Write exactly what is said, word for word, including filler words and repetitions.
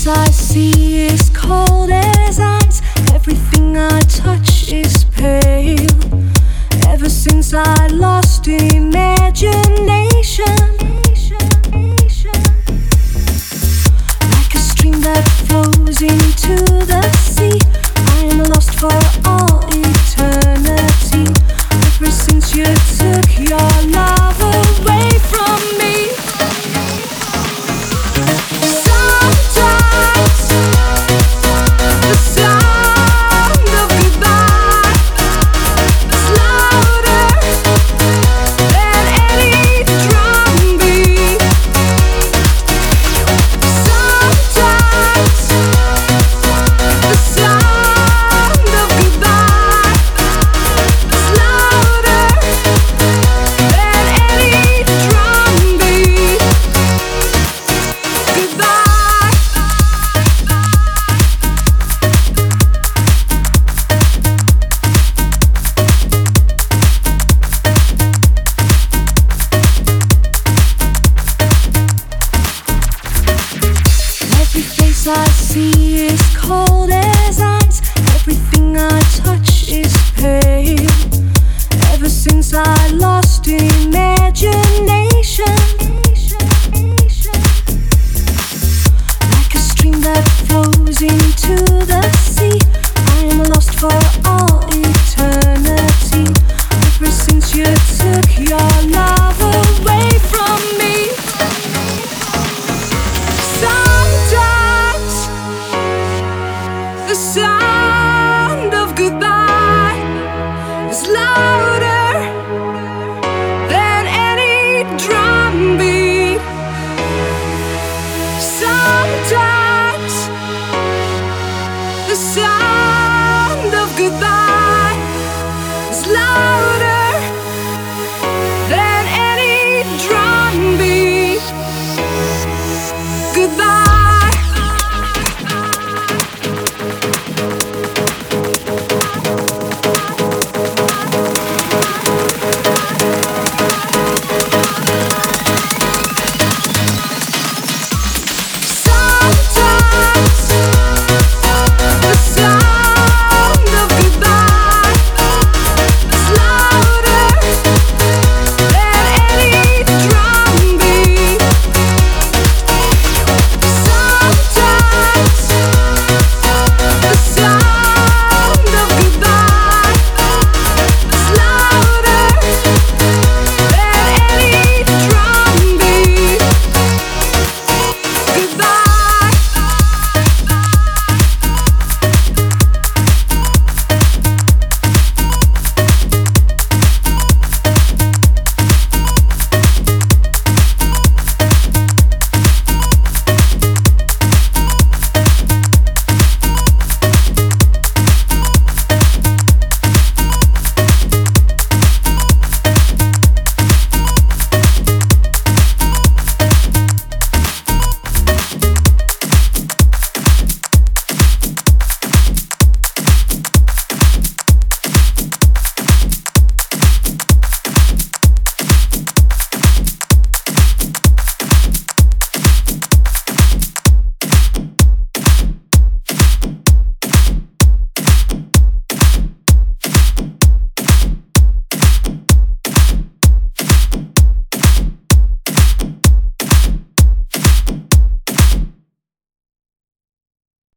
face I see is cold as ice. Everything I touch is pale. Ever since I lost imagination, like a stream that flows into the sea, I am lost for all eternity. Ever since you took your love away from me. Sometimes the sound of goodbye is louder than any drum beat. Sometimes the sound of goodbye is louder than any drum beat. Goodbye. Every face I see is cold as ice. Everything I touch is pale. Ever since I lost imagination.